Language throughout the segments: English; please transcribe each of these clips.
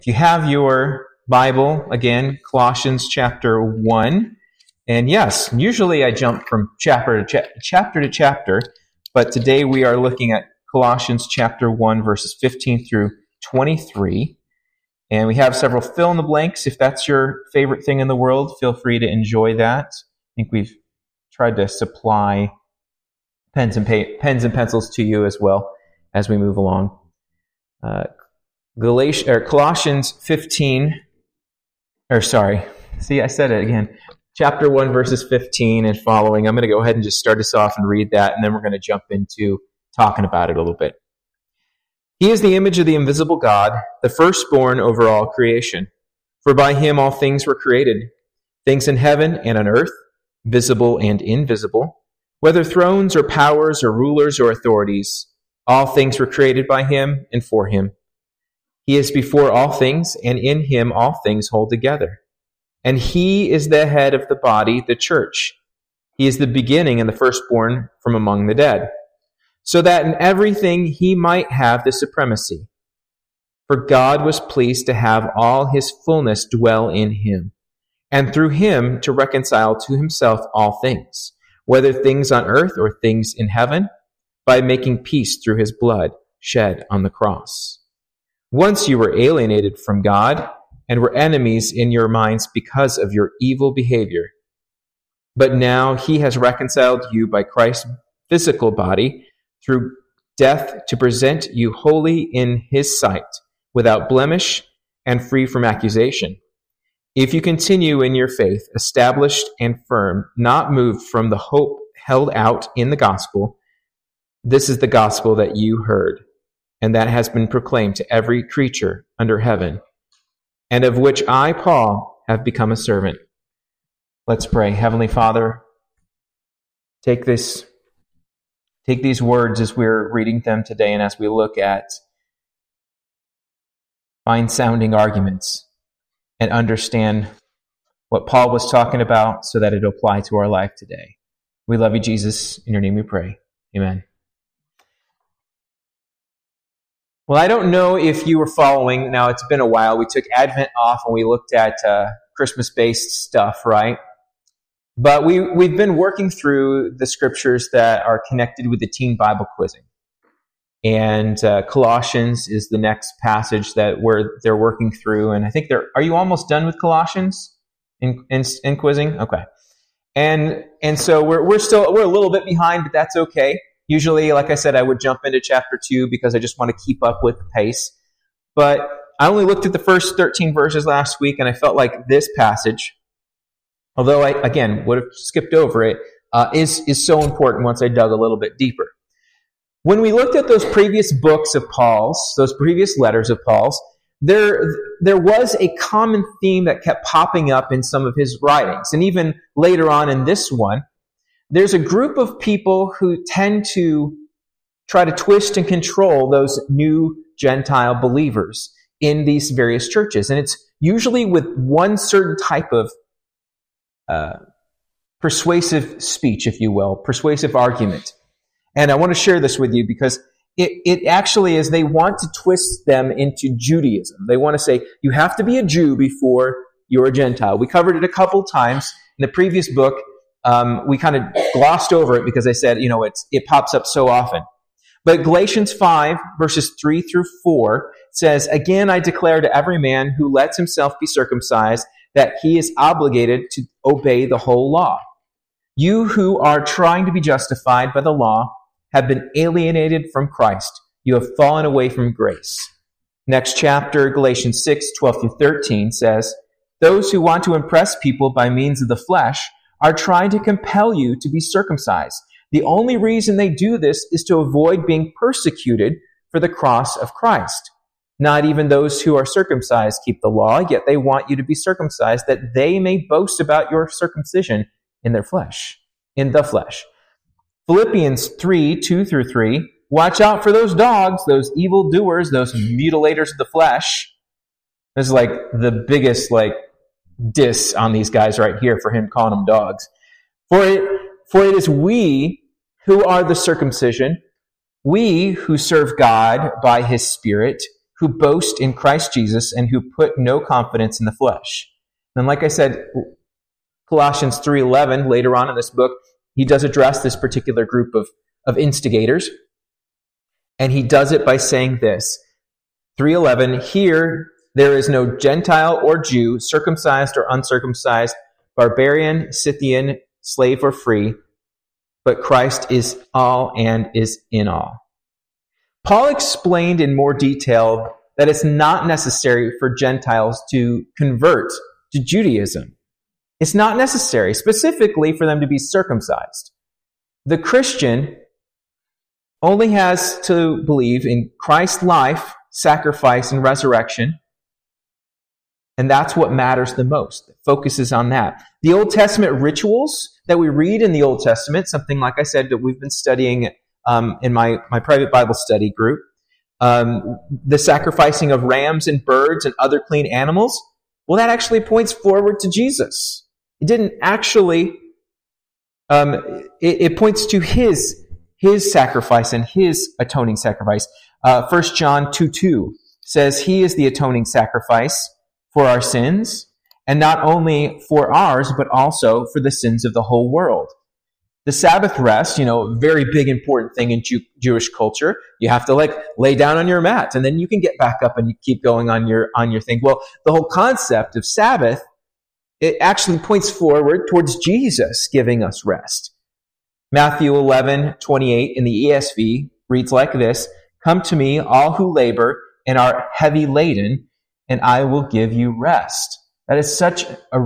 If you have your Bible, again, Colossians chapter 1. And yes, usually I jump from chapter to chapter, but today we are looking at Colossians chapter 1, verses 15 through 23. And we have several fill in the blanks. If that's your favorite thing in the world, feel free to enjoy that. I think we've tried to supply pens and pencils to you as well as we move along. Colossians 15, I said it again. Chapter 1, verses 15 and following. I'm going to go ahead and just start us off and read that, and then we're going to jump into talking about it a little bit. He is the image of the invisible God, the firstborn over all creation. For by him all things were created, things in heaven and on earth, visible and invisible, whether thrones or powers or rulers or authorities, all things were created by him and for him. He is before all things, and in him all things hold together. And he is the head of the body, the church. He is the beginning and the firstborn from among the dead, so that in everything he might have the supremacy. For God was pleased to have all his fullness dwell in him, and through him to reconcile to himself all things, whether things on earth or things in heaven, by making peace through his blood shed on the cross. Once you were alienated from God and were enemies in your minds because of your evil behavior. But now he has reconciled you by Christ's physical body through death to present you holy in his sight, without blemish and free from accusation. If you continue in your faith, established and firm, not moved from the hope held out in the gospel, this is the gospel that you heard, and that has been proclaimed to every creature under heaven, and of which I, Paul, have become a servant. Let's pray. Heavenly Father, take these words as we're reading them today and as we look at fine-sounding arguments and understand what Paul was talking about so that it will apply to our life today. We love you, Jesus. In your name we pray. Amen. Well, I don't know if you were following. Now, it's been a while. We took Advent off and we looked at Christmas-based stuff, right? But we've been working through the scriptures that are connected with the teen Bible quizzing. And Colossians is the next passage that they're working through. And I think are you almost done with Colossians in quizzing? Okay. And so we're a little bit behind, but that's okay. Usually, like I said, I would jump into chapter 2 because I just want to keep up with the pace. But I only looked at the first 13 verses last week, and I felt like this passage, although I, again, would have skipped over it, is so important once I dug a little bit deeper. When we looked at those previous books of Paul's, those previous letters of Paul's, there was a common theme that kept popping up in some of his writings. And even later on in this one, there's a group of people who tend to try to twist and control those new Gentile believers in these various churches. And it's usually with one certain type of persuasive speech, if you will, persuasive argument. And I want to share this with you because it actually is, they want to twist them into Judaism. They want to say, you have to be a Jew before you're a Gentile. We covered it a couple times in the previous book. We kind of glossed over it because I said, it pops up so often. But Galatians 5, verses 3 through 4 says, "Again, I declare to every man who lets himself be circumcised that he is obligated to obey the whole law. You who are trying to be justified by the law have been alienated from Christ. You have fallen away from grace." Next chapter, Galatians 6, 12 through 13 says, "Those who want to impress people by means of the flesh are trying to compel you to be circumcised. The only reason they do this is to avoid being persecuted for the cross of Christ. Not even those who are circumcised keep the law, yet they want you to be circumcised, that they may boast about your circumcision in the flesh. Philippians 3, 2 through 3, "Watch out for those dogs, those evildoers, those mutilators of the flesh." This is like the biggest diss on these guys right here for him calling them dogs. For it is we who are the circumcision, we who serve God by his Spirit, who boast in Christ Jesus and who put no confidence in the flesh. And like I said, Colossians 3:11, later on in this book, he does address this particular group of instigators. And he does it by saying this, 3:11, here there is no Gentile or Jew, circumcised or uncircumcised, barbarian, Scythian, slave or free, but Christ is all and is in all. Paul explained in more detail that it's not necessary for Gentiles to convert to Judaism. It's not necessary, specifically for them to be circumcised. The Christian only has to believe in Christ's life, sacrifice, and resurrection, and that's what matters the most. It focuses on that. The Old Testament rituals that we read in the Old Testament, something like I said that we've been studying in my private Bible study group, the sacrificing of rams and birds and other clean animals, well, that actually points forward to Jesus. It didn't actually, it points to his sacrifice and his atoning sacrifice. 1 John 2:2 says he is the atoning sacrifice for our sins, and not only for ours, but also for the sins of the whole world. The Sabbath rest, a very big important thing in Jewish culture. You have to lay down on your mat, and then you can get back up and you keep going on your thing. Well, the whole concept of Sabbath, it actually points forward towards Jesus giving us rest. Matthew 11:28 in the ESV reads like this, "Come to me, all who labor and are heavy laden, and I will give you rest." That is such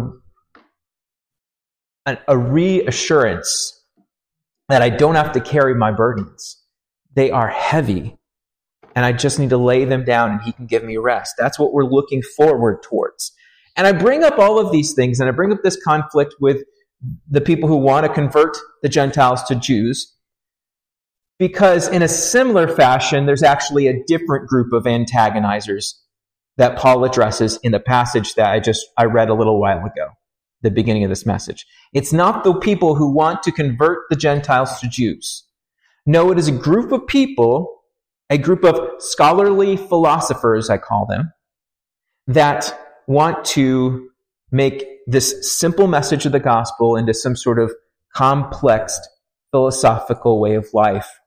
a reassurance that I don't have to carry my burdens. They are heavy, and I just need to lay them down, and he can give me rest. That's what we're looking forward towards. And I bring up all of these things, and I bring up this conflict with the people who want to convert the Gentiles to Jews, because in a similar fashion, there's actually a different group of antagonizers that Paul addresses in the passage that I read a little while ago, the beginning of this message. It's not the people who want to convert the Gentiles to Jews. No, it is a group of people, a group of scholarly philosophers, I call them, that want to make this simple message of the gospel into some sort of complex philosophical way of life.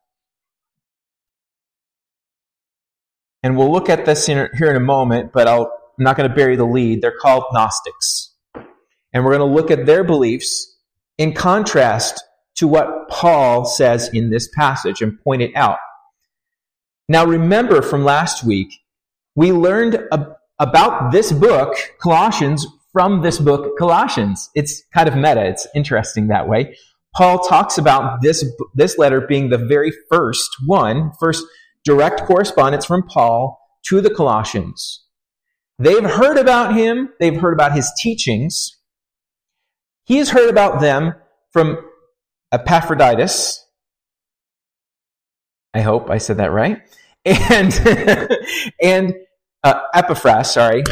And we'll look at this here in a moment, but I'm not going to bury the lead. They're called Gnostics. And we're going to look at their beliefs in contrast to what Paul says in this passage and point it out. Now remember from last week, we learned about this book, Colossians, from this book, Colossians. It's kind of meta. It's interesting that way. Paul talks about this letter being the very first direct correspondence from Paul to the Colossians. They've heard about him. They've heard about his teachings. He has heard about them from Epaphroditus. I hope I said that right. And Epaphras,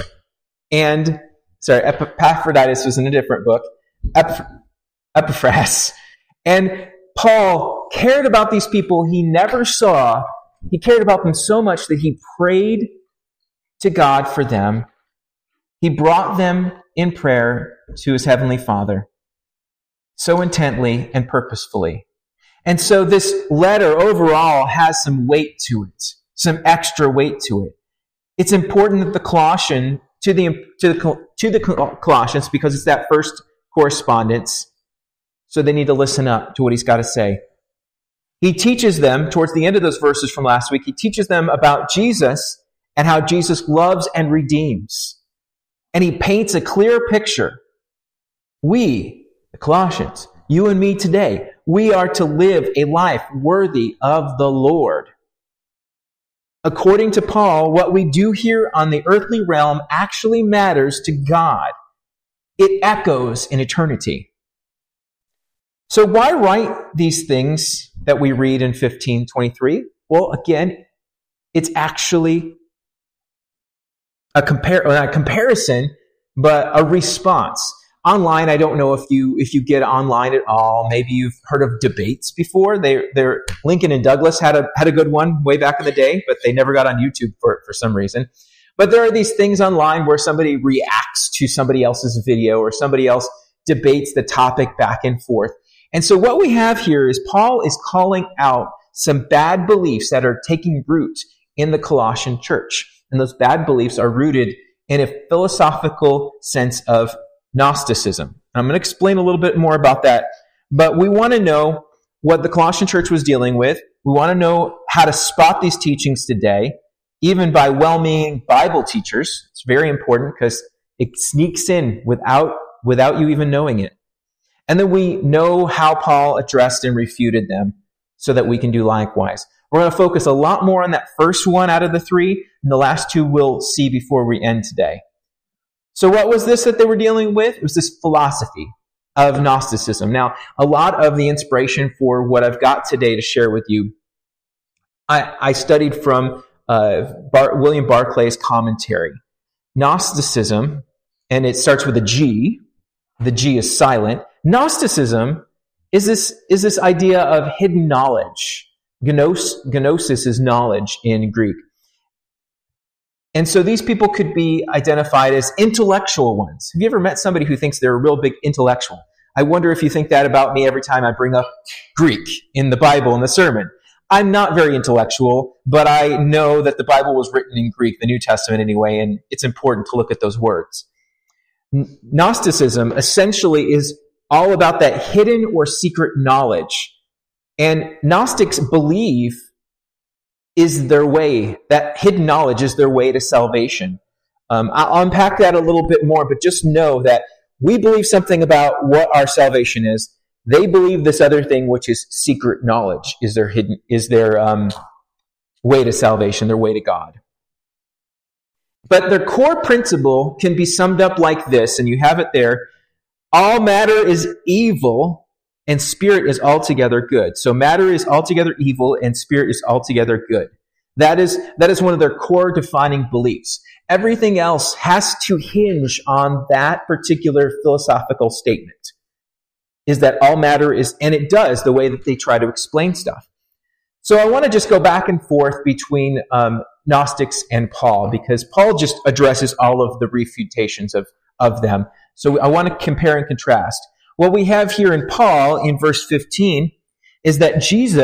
Epaphroditus was in a different book. Epaphras. And Paul cared about these people he never saw. He cared about them so much that he prayed to God for them. He brought them in prayer to his heavenly Father so intently and purposefully. And so this letter overall has some weight to it, some extra weight to it. It's important that the Colossians, to the Colossians, because it's that first correspondence, so they need to listen up to what he's got to say. He teaches them, towards the end of those verses from last week, he teaches them about Jesus and how Jesus loves and redeems. And he paints a clear picture. We, the Colossians, you and me today, we are to live a life worthy of the Lord. According to Paul, what we do here on the earthly realm actually matters to God. It echoes in eternity. So why write these things that we read in 15:23? Well, again, it's actually not a comparison, but a response. Online, I don't know if you get online at all. Maybe you've heard of debates before. They're Lincoln and Douglas had a good one way back in the day, but they never got on YouTube for some reason. But there are these things online where somebody reacts to somebody else's video or somebody else debates the topic back and forth. And so what we have here is Paul is calling out some bad beliefs that are taking root in the Colossian church. And those bad beliefs are rooted in a philosophical sense of Gnosticism. I'm going to explain a little bit more about that, but we want to know what the Colossian church was dealing with. We want to know how to spot these teachings today, even by well-meaning Bible teachers. It's very important because it sneaks in without you even knowing it. And then we know how Paul addressed and refuted them so that we can do likewise. We're going to focus a lot more on that first one out of the three, and the last two we'll see before we end today. So what was this that they were dealing with? It was this philosophy of Gnosticism. Now, a lot of the inspiration for what I've got today to share with you, I studied from William Barclay's commentary. Gnosticism, and it starts with a G. The G is silent. Gnosticism is this idea of hidden knowledge. Gnosis is knowledge in Greek. And so these people could be identified as intellectual ones. Have you ever met somebody who thinks they're a real big intellectual? I wonder if you think that about me every time I bring up Greek in the Bible in the sermon. I'm not very intellectual, but I know that the Bible was written in Greek, the New Testament anyway, and it's important to look at those words. Gnosticism essentially is all about that hidden or secret knowledge. And Gnostics believe is their way, that hidden knowledge is their way to salvation. I'll unpack that a little bit more, but just know that we believe something about what our salvation is. They believe this other thing, which is secret knowledge, is their way to salvation, their way to God. But their core principle can be summed up like this, and you have it there. All matter is evil, and spirit is altogether good. So matter is altogether evil, and spirit is altogether good. That is one of their core defining beliefs. Everything else has to hinge on that particular philosophical statement. Is that all matter is, and it does, the way that they try to explain stuff. So I want to just go back and forth between Gnostics and Paul, because Paul just addresses all of the refutations of them. So I want to compare and contrast. What we have here in Paul, in verse 15, is that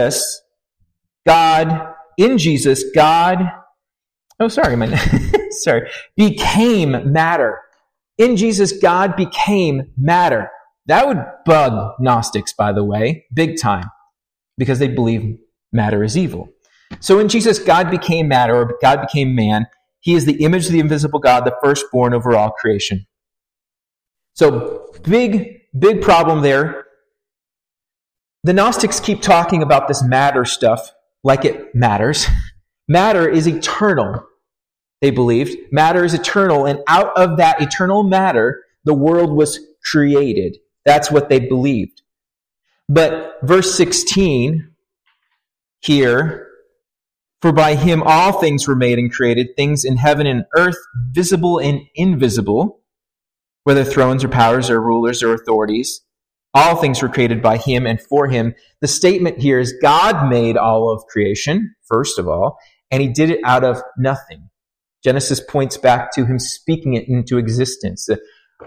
became matter. In Jesus, God became matter. That would bug Gnostics, by the way, big time, because they believe matter is evil. So in Jesus, God became matter, or God became man. He is the image of the invisible God, the firstborn over all creation. So big problem there. The Gnostics keep talking about this matter stuff like it matters. Matter is eternal, they believed. Matter is eternal, and out of that eternal matter, the world was created. That's what they believed. But verse 16 here, for by him all things were made and created, things in heaven and earth, visible and invisible, whether thrones or powers or rulers or authorities. All things were created by him and for him. The statement here is God made all of creation, first of all, and he did it out of nothing. Genesis points back to him speaking it into existence. The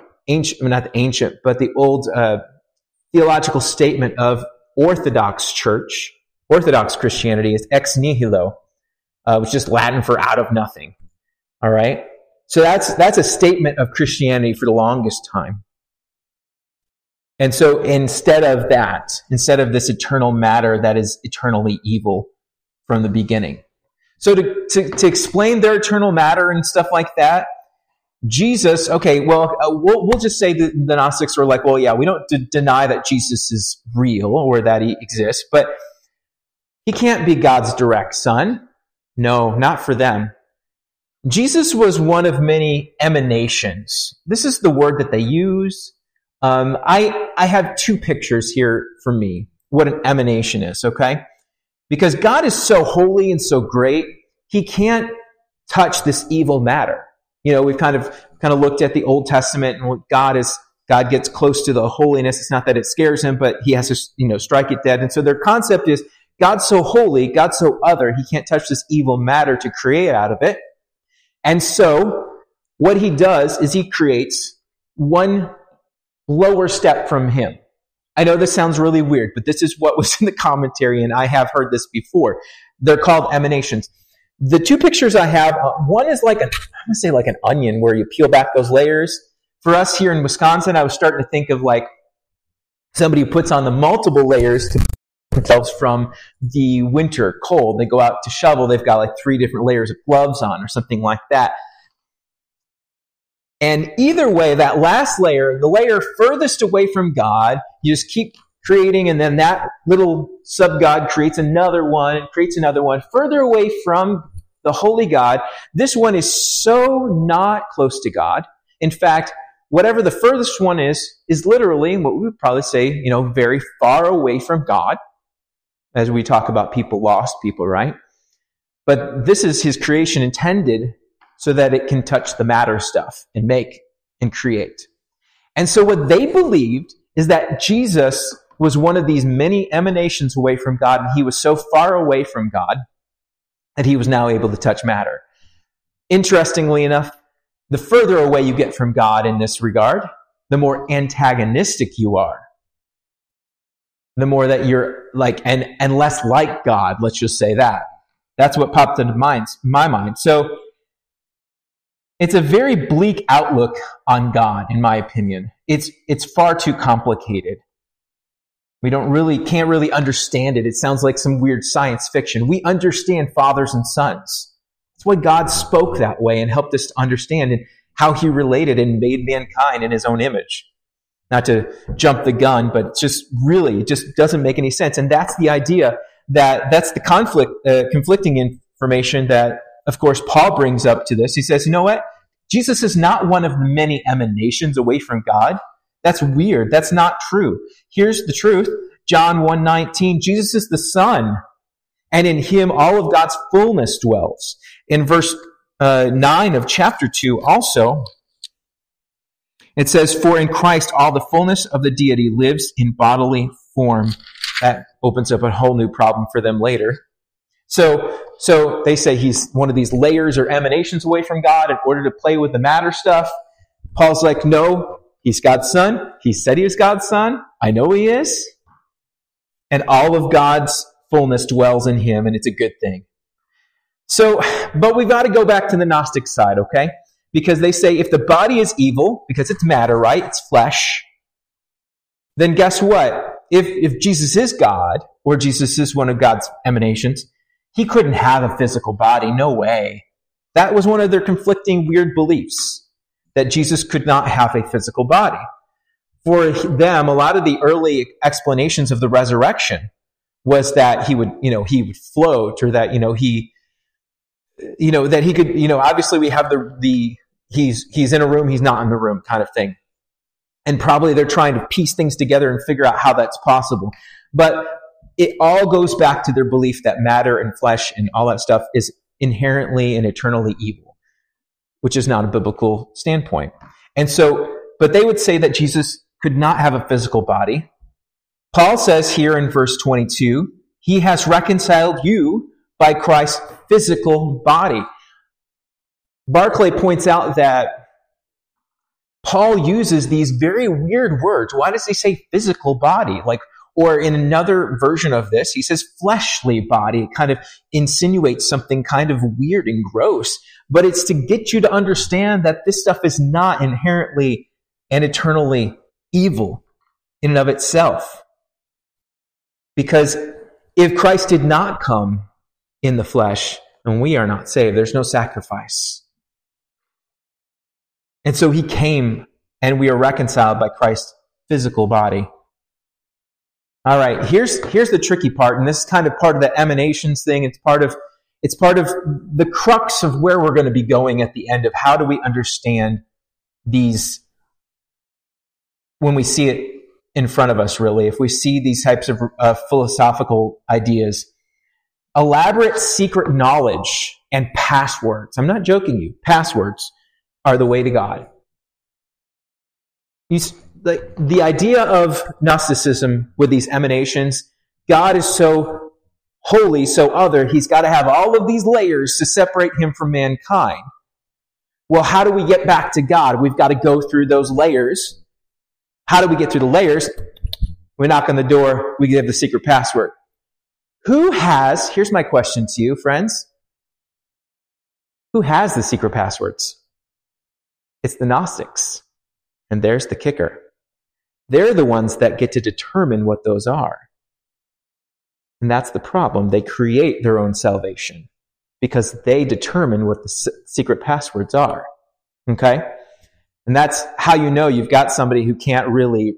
old theological statement of Orthodox Church, Orthodox Christianity, is ex nihilo, which is Latin for out of nothing. All right? So that's a statement of Christianity for the longest time. And so instead of this eternal matter that is eternally evil from the beginning. So to explain their eternal matter and stuff like that, Jesus, we'll just say that the Gnostics were like, well, yeah, we don't deny that Jesus is real or that he exists, but he can't be God's direct son. No, not for them. Jesus was one of many emanations. This is the word that they use. I have two pictures here for me, what an emanation is, okay? Because God is so holy and so great, he can't touch this evil matter. You know, we've kind of looked at the Old Testament and what God is God gets close to the holiness. It's not that it scares him, but he has to, strike it dead. And so their concept is God's so holy, God's so other, he can't touch this evil matter to create out of it. And so what he does is he creates one lower step from him. I know this sounds really weird, but this is what was in the commentary, and I have heard this before. They're called emanations. The two pictures I have, one is like an onion where you peel back those layers. For us here in Wisconsin, I was starting to think of like somebody who puts on the multiple layers to protect themselves from the winter cold. They go out to shovel, they've got like 3 different layers of gloves on or something like that. And either way, that last layer, the layer furthest away from God, you just keep creating, and then that little sub-God creates another one, further away from the holy God. This one is so not close to God. In fact, whatever the furthest one is literally what we would probably say, very far away from God, as we talk about lost people, right? But this is his creation intended so that it can touch the matter stuff and make and create. And so what they believed is that Jesus was one of these many emanations away from God, and he was so far away from God that he was now able to touch matter. Interestingly enough, the further away you get from God in this regard, the more antagonistic you are. The more that you're like, and less like God, let's just say that. That's what popped into my mind. So it's a very bleak outlook on God, in my opinion. It's far too complicated. We can't really understand it. It sounds like some weird science fiction. We understand fathers and sons. That's why God spoke that way and helped us to understand and how he related and made mankind in his own image. Not to jump the gun, but it just doesn't make any sense. And that's the idea that's the conflicting information that, of course, Paul brings up to this. He says, you know what? Jesus is not one of the many emanations away from God. That's weird. That's not true. Here's the truth. John 1:19, Jesus is the Son, and in him all of God's fullness dwells. In verse 9 of chapter 2 also, it says, for in Christ all the fullness of the deity lives in bodily form. That opens up a whole new problem for them later. So they say he's one of these layers or emanations away from God in order to play with the matter stuff. Paul's like, no, he's God's Son. He said he was God's Son. I know he is. And all of God's fullness dwells in him, and it's a good thing. So, but we've got to go back to the Gnostic side, okay? Because they say if the body is evil, because it's matter, right? It's flesh. Then guess what? If Jesus is God, or Jesus is one of God's emanations, he couldn't have a physical body. No way. That was one of their conflicting weird beliefs, that Jesus could not have a physical body. For them, a lot of the early explanations of the resurrection was that he would float, or that, that he could, obviously we have he's in a room, he's not in the room kind of thing. And probably they're trying to piece things together and figure out how that's possible. But it all goes back to their belief that matter and flesh and all that stuff is inherently and eternally evil, which is not a biblical standpoint. And so, but they would say that Jesus could not have a physical body. Paul says here in verse 22, he has reconciled you by Christ's physical body. Barclay points out that Paul uses these very weird words. Why does he say physical body? Or in another version of this, he says fleshly body. It kind of insinuates something kind of weird and gross. But it's to get you to understand that this stuff is not inherently and eternally evil in and of itself. Because if Christ did not come in the flesh, then we are not saved. There's no sacrifice. And so he came, and we are reconciled by Christ's physical body. All right, here's the tricky part, and this is kind of part of the emanations thing. It's part of the crux of where we're going to be going at the end of how do we understand these when we see it in front of us, really, if we see these types of philosophical ideas. Elaborate secret knowledge and passwords, I'm not joking you, passwords are the way to God. the idea of Gnosticism with these emanations, God is so holy, so other, he's got to have all of these layers to separate him from mankind. Well, how do we get back to God? We've got to go through those layers. How do we get through the layers? We knock on the door, we give the secret password. Here's my question to you, friends. Who has the secret passwords? It's the Gnostics. And there's the kicker. They're the ones that get to determine what those are. And that's the problem. They create their own salvation because they determine what the secret passwords are. Okay? And that's how you know you've got somebody who can't really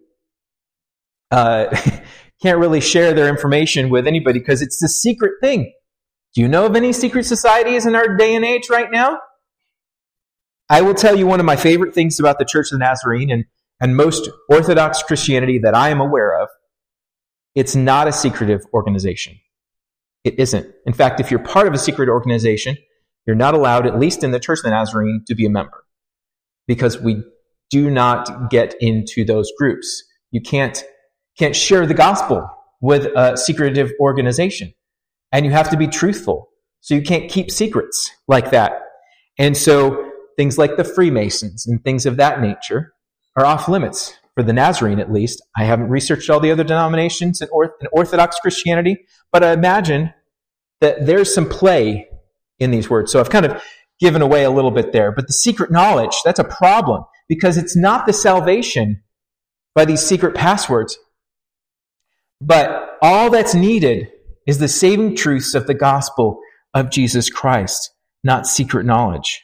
share their information with anybody because it's the secret thing. Do you know of any secret societies in our day and age right now? I will tell you one of my favorite things about the Church of the Nazarene and most Orthodox Christianity that I am aware of. It's not a secretive organization. It isn't. In fact, if you're part of a secret organization, you're not allowed, at least in the Church of the Nazarene, to be a member. Because we do not get into those groups. You can't share the gospel with a secretive organization. And you have to be truthful. So you can't keep secrets like that. And so things like the Freemasons and things of that nature are off limits. For the Nazarene, at least. I haven't researched all the other denominations in Orthodox Christianity, but I imagine that there's some play in these words. So I've kind of given away a little bit there. But the secret knowledge, that's a problem, because it's not the salvation by these secret passwords. But all that's needed is the saving truths of the gospel of Jesus Christ, not secret knowledge.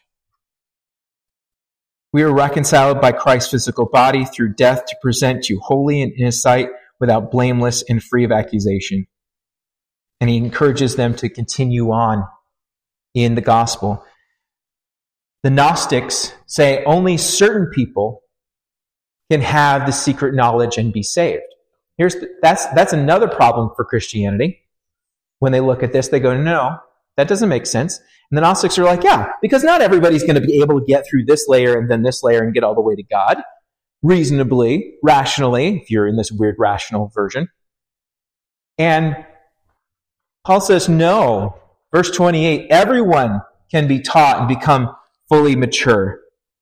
We are reconciled by Christ's physical body through death to present you holy and in his sight, without blameless and free of accusation. And he encourages them to continue on in the gospel. The Gnostics say only certain people can have the secret knowledge and be saved. That's another problem for Christianity. When they look at this, they go, no, that doesn't make sense. And the Gnostics are like, yeah, because not everybody's going to be able to get through this layer and then this layer and get all the way to God. Reasonably, rationally, if you're in this weird rational version. And Paul says, no. Verse 28, everyone can be taught and become fully mature.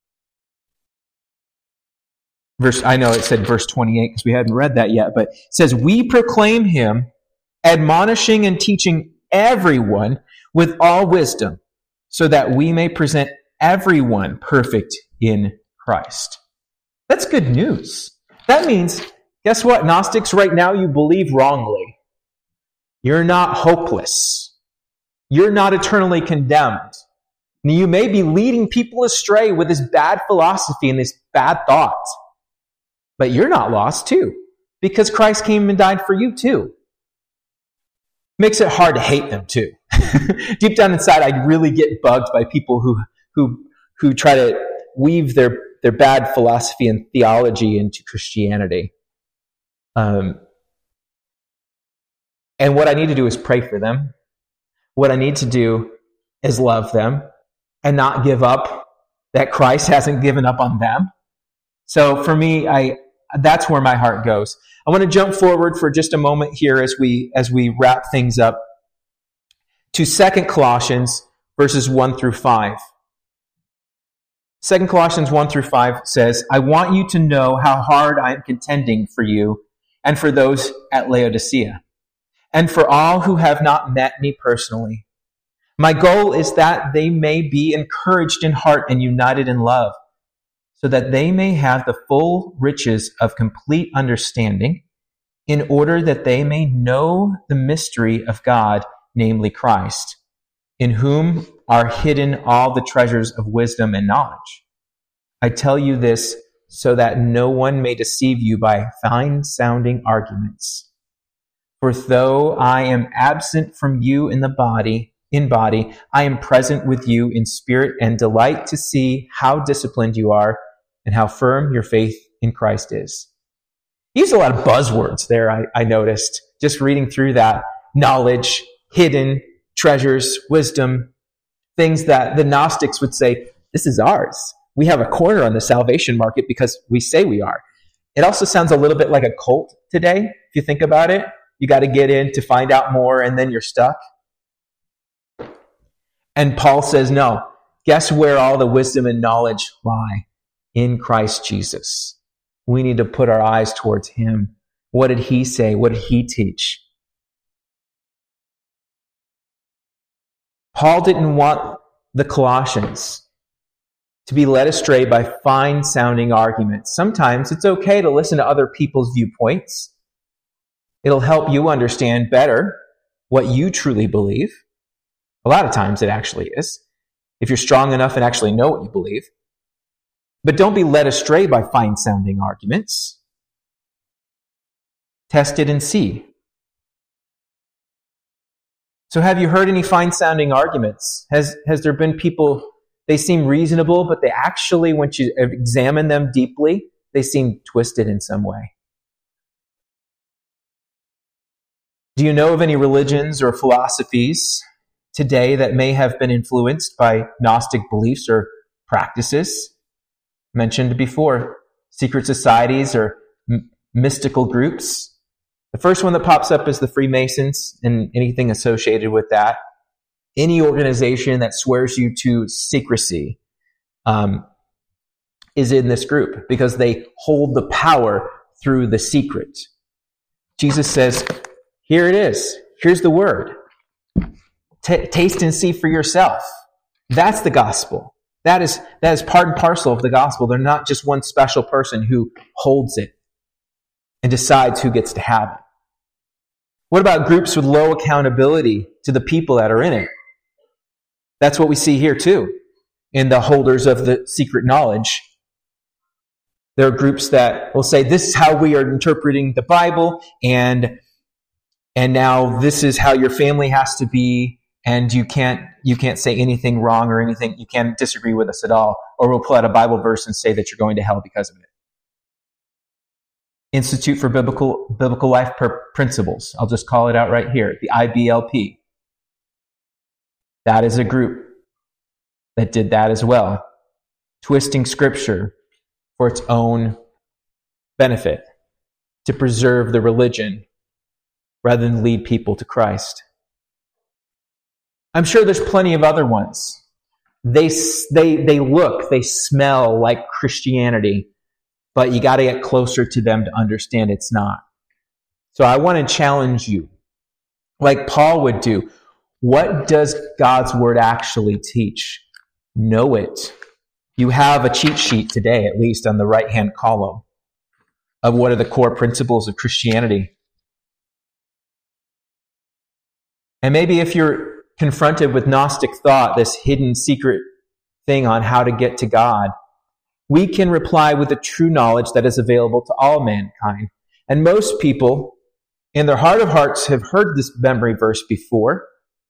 I know it said verse 28 because we hadn't read that yet, but it says, we proclaim him, admonishing and teaching everyone with all wisdom, so that we may present everyone perfect in Christ. That's good news. That means, guess what, Gnostics? Right now you believe wrongly. You're not hopeless. You're not eternally condemned. You may be leading people astray with this bad philosophy and this bad thought. But you're not lost too, because Christ came and died for you too. Makes it hard to hate them too. Deep down inside, I really get bugged by people who try to weave their bad philosophy and theology into Christianity. And what I need to do is pray for them. What I need to do is love them and not give up that Christ hasn't given up on them. So for me, that's where my heart goes. I want to jump forward for just a moment here as we wrap things up to 2 Colossians verses 1 through 5. 2 Colossians 1 through 5 says, I want you to know how hard I am contending for you and for those at Laodicea, and for all who have not met me personally. My goal is that they may be encouraged in heart and united in love, so that they may have the full riches of complete understanding, in order that they may know the mystery of God, namely Christ, in whom are hidden all the treasures of wisdom and knowledge. I tell you this so that no one may deceive you by fine-sounding arguments. For though I am absent from you in body, I am present with you in spirit and delight to see how disciplined you are and how firm your faith in Christ is. He used a lot of buzzwords there, I noticed, just reading through that. Knowledge, hidden, treasures, wisdom, things that the Gnostics would say, this is ours. We have a corner on the salvation market because we say we are. It also sounds a little bit like a cult today, if you think about it. You got to get in to find out more, and then you're stuck. And Paul says, no, guess where all the wisdom and knowledge lie? In Christ Jesus. We need to put our eyes towards him. What did he say? What did he teach? Paul didn't want the Colossians to be led astray by fine-sounding arguments. Sometimes it's okay to listen to other people's viewpoints. It'll help you understand better what you truly believe. A lot of times it actually is, if you're strong enough and actually know what you believe. But don't be led astray by fine-sounding arguments. Test it and see. So have you heard any fine-sounding arguments? Has there been people, they seem reasonable, but they actually, once you examine them deeply, they seem twisted in some way? Do you know of any religions or philosophies today that may have been influenced by Gnostic beliefs or practices? Mentioned before, secret societies or mystical groups. The first one that pops up is the Freemasons and anything associated with that. Any organization that swears you to secrecy is in this group because they hold the power through the secret. Jesus says, here it is. Here's the word. Taste and see for yourself. That's the gospel. That is part and parcel of the gospel. They're not just one special person who holds it and decides who gets to have it. What about groups with low accountability to the people that are in it? That's what we see here too, in the holders of the secret knowledge. There are groups that will say, this is how we are interpreting the Bible, and now this is how your family has to be, and you can't say anything wrong or anything, you can't disagree with us at all, or we'll pull out a Bible verse and say that you're going to hell because of it. Institute for Biblical Life Principles. I'll just call it out right here, the IBLP. That is a group that did that as well, twisting Scripture for its own benefit, to preserve the religion rather than lead people to Christ. I'm sure there's plenty of other ones. They smell like Christianity, but you got to get closer to them to understand it's not. So I want to challenge you, like Paul would do. What does God's word actually teach? Know it. You have a cheat sheet today, at least on the right-hand column, of what are the core principles of Christianity. And maybe if you're confronted with Gnostic thought, this hidden secret thing on how to get to God, we can reply with the true knowledge that is available to all mankind. And most people, in their heart of hearts, have heard this memory verse before.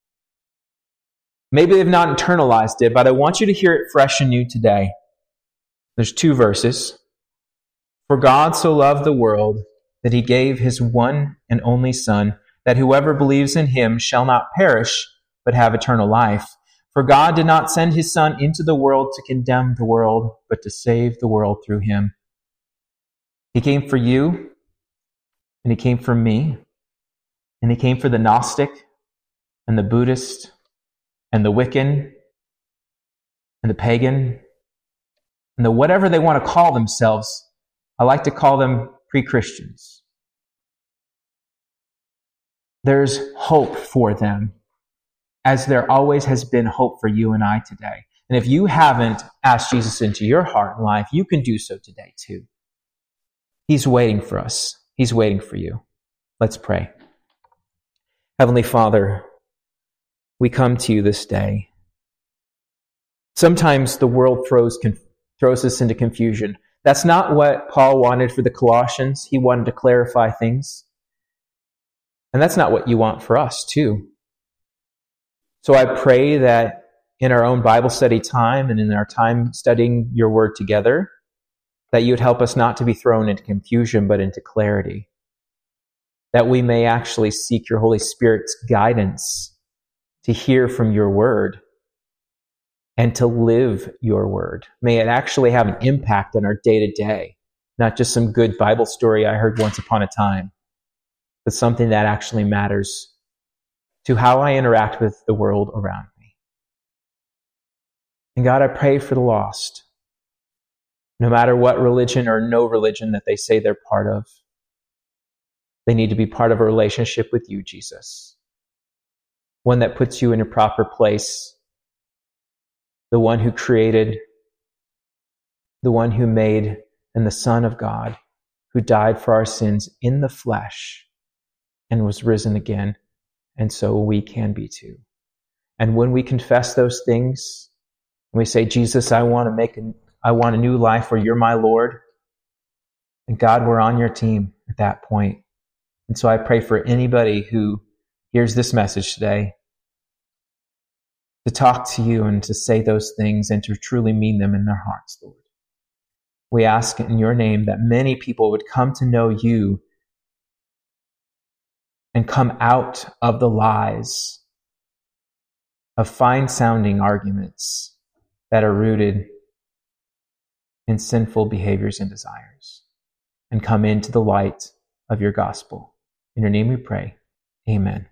Maybe they've not internalized it, but I want you to hear it fresh and new today. There's 2 verses. For God so loved the world that he gave his one and only Son, that whoever believes in him shall not perish, but have eternal life. For God did not send his Son into the world to condemn the world, but to save the world through him. He came for you, and he came for me, and he came for the Gnostic, and the Buddhist, and the Wiccan, and the pagan, and the whatever they want to call themselves. I like to call them pre-Christians. There's hope for them, as there always has been hope for you and I today. And if you haven't asked Jesus into your heart and life, you can do so today too. He's waiting for us. He's waiting for you. Let's pray. Heavenly Father, we come to you this day. Sometimes the world throws us into confusion. That's not what Paul wanted for the Colossians. He wanted to clarify things. And that's not what you want for us too. So I pray that in our own Bible study time and in our time studying your word together, that you would help us not to be thrown into confusion, but into clarity. That we may actually seek your Holy Spirit's guidance to hear from your word and to live your word. May it actually have an impact on our day-to-day, not just some good Bible story I heard once upon a time, but something that actually matters to how I interact with the world around me. And God, I pray for the lost, no matter what religion or no religion that they say they're part of. They need to be part of a relationship with you, Jesus. One that puts you in a proper place. The one who created, the one who made, and the Son of God, who died for our sins in the flesh and was risen again, and so we can be too. And when we confess those things, and we say, Jesus, I want a new life where you're my Lord, and God, we're on your team at that point. And so I pray for anybody who hears this message today to talk to you and to say those things and to truly mean them in their hearts, Lord. We ask in your name that many people would come to know you and come out of the lies of fine-sounding arguments that are rooted in sinful behaviors and desires, and come into the light of your gospel. In your name we pray. Amen.